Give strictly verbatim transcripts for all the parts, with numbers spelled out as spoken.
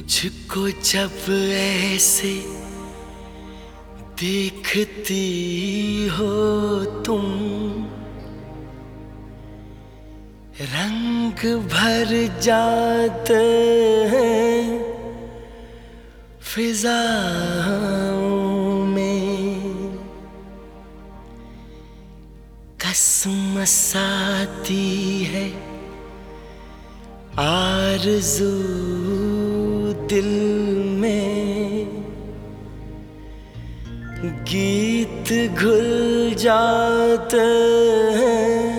मुझको जब ऐसे देखती हो तुम, रंग भर जाते हैं फिजाओं में। कसमसाती है आरज़ू दिल में, गीत घुल जाते हैं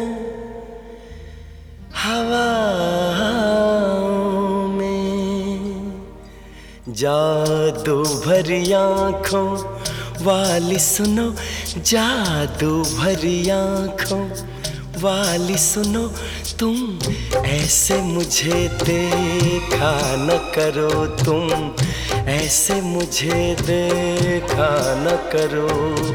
हवाओं में। जादू भरी आँखों वाली सुनो, जादू भरी आँखों वाली सुनो, तुम ऐसे मुझे देखा न करो, तुम ऐसे मुझे देखा न करो।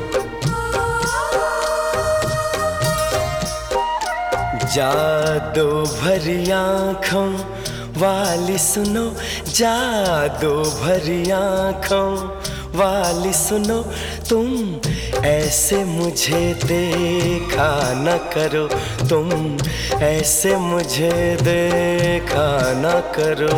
जादू भरी आँखों वाली सुनो, जादू भरी आँखों वाली सुनो, तुम ऐसे मुझे देखा न करो, तुम ऐसे मुझे देखा न करो।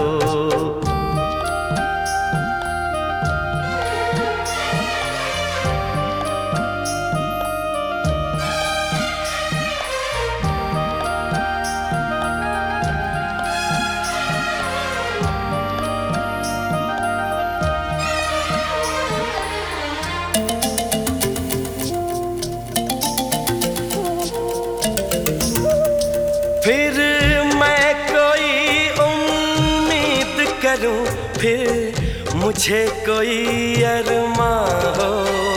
फिर मैं कोई उम्मीद करूं, फिर मुझे कोई अरमां हो।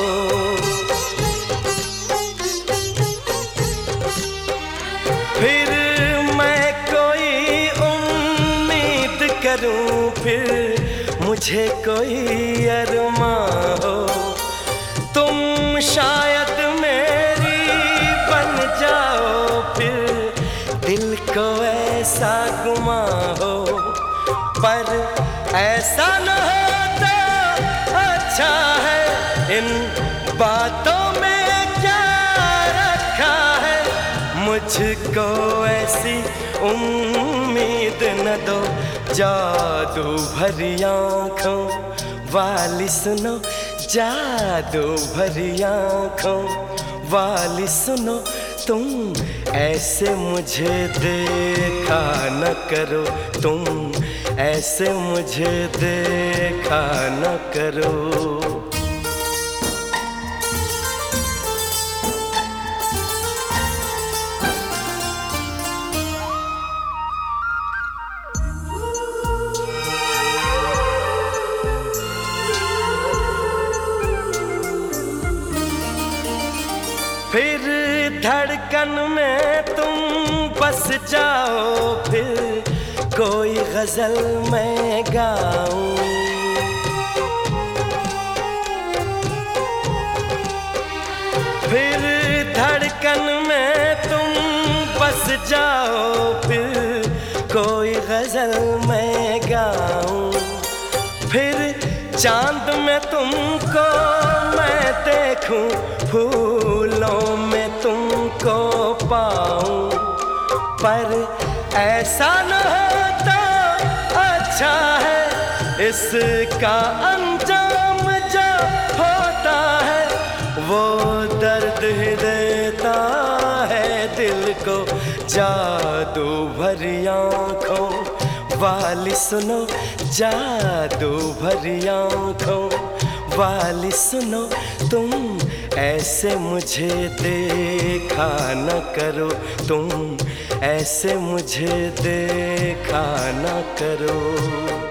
फिर मैं कोई उम्मीद करूं, फिर मुझे कोई अरमां हो। तुम शायद मेरी बन जाओ, फिर दिल को ऐसा गुमा हो। पर ऐसा न होता अच्छा है, इन बातों में क्या रखा है। मुझको ऐसी उम्मीद न दो, जादू भरी आँखों वाली सुनो, जादू भरी आँखों वाली सुनो, तुम ऐसे मुझे देखा न करो, तुम ऐसे मुझे देखा न करो। फिर धड़कन में तुम बस जाओ, फिर कोई गजल मैं गाऊं। फिर धड़कन में तुम बस जाओ, फिर कोई गजल मैं गाऊं। फिर चांद में तुमको मैं देखूं, फूलों में तुमको पाऊं। पर ऐसा न होता अच्छा है, इसका अंजाम जो होता है वो दर्द ही देता है दिल को। जादू भरी आँखों वाली सुनो, जादू भरी आँखों वाली सुनो, तुम ऐसे मुझे देखा न करो, तुम ऐसे मुझे देखा न करो।